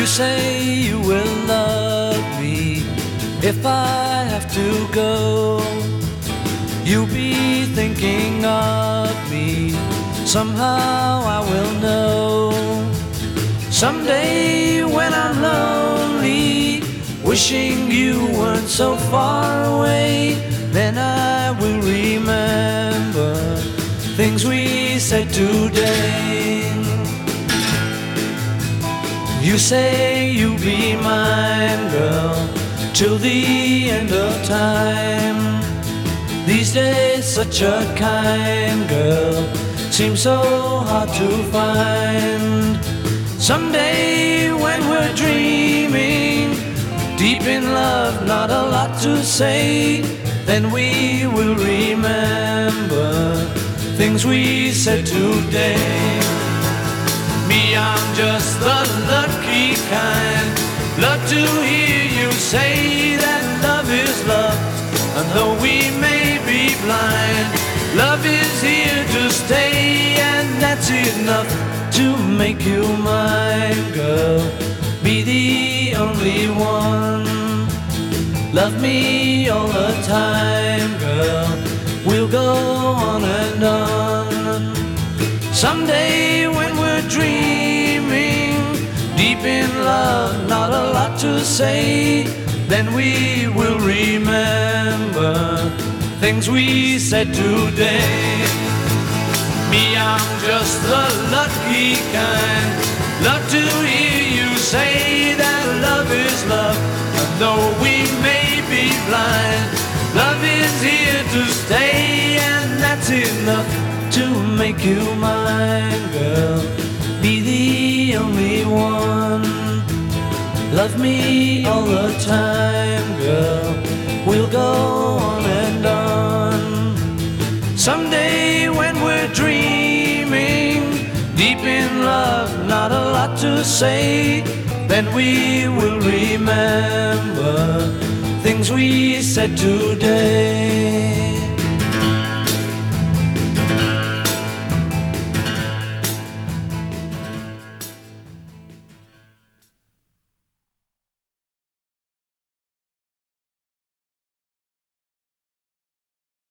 You say you will love me if I have to go. You'll be thinking of me, somehow I will know. Someday when I'm lonely, wishing you weren't so far away, then I will remember things we said today. You say you'll be mine, girl, till the end of time. These days such a kind girl seems so hard to find. Someday when we're dreaming, deep in love, not a lot to say, then we will remember things we said today. Me, I'm just the lucky kind. Love to hear you say that love is love. And though we may be blind, love is here to stay, and that's enough to make you mine, girl. Be the only one. Love me all the time, girl. We'll go on and on. Someday when we're dreaming, deep in love, not a lot to say, then we will remember things we said today. Me, I'm just the lucky kind. Love to hear you say that love is love. And though we may be blind, love is here to stay, and that's enough to make you mine, girl. Be the only one. Love me all the time, girl. We'll go on and on. Someday when we're dreaming, deep in love, not a lot to say, then we will remember things we said today.